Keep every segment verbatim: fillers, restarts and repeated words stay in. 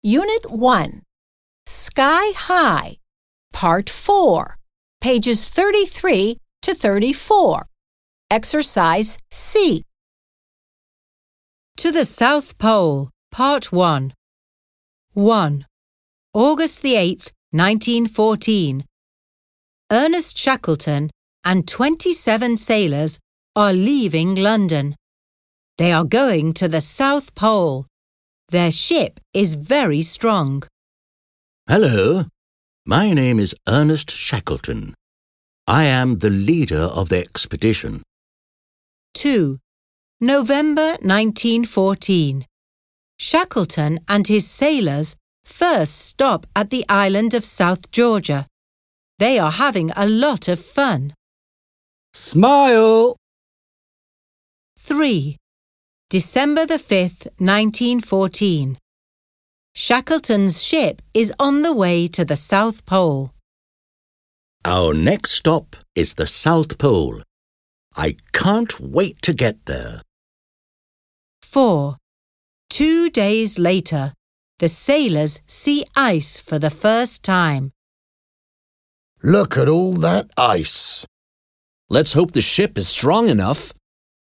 Unit one, Sky High, Part four, pages thirty-three to thirty-four. Exercise C. To the South Pole, Part one. one. August the eighth, nineteen fourteen. Ernest Shackleton and twenty-seven sailors are leaving London. They are going to the South Pole. Their ship is very strong. Hello, my name is Ernest Shackleton. I am the leader of the expedition. two. November nineteen fourteen. Shackleton and his sailors first stop at the island of South Georgia. They are having a lot of fun. Smile! three. December the fifth, nineteen fourteen. Shackleton's ship is on the way to the South Pole. Our next stop is the South Pole. I can't wait to get there. four. Two days later, the sailors see ice for the first time. Look at all that ice. Let's hope the ship is strong enough.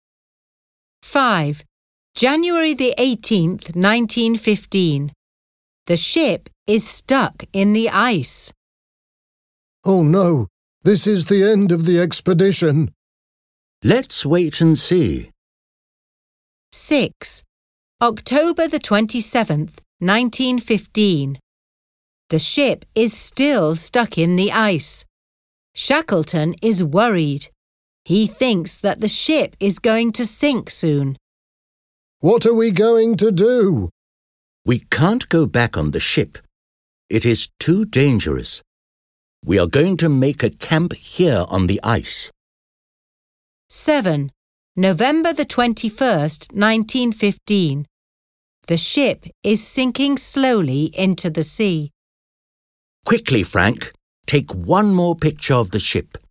five. January the eighteenth, nineteen fifteen. The ship is stuck in the ice. Oh no, this is the end of the expedition. Let's wait and see. six. October the twenty-seventh, nineteen fifteen. The ship is still stuck in the ice. Shackleton is worried. He thinks that the ship is going to sink soon. What are we going to do? We can't go back on the ship. It is too dangerous. We are going to make a camp here on the ice. seven. November the twenty-first, nineteen fifteen. The ship is sinking slowly into the sea. Quickly, Frank, take one more picture of the ship.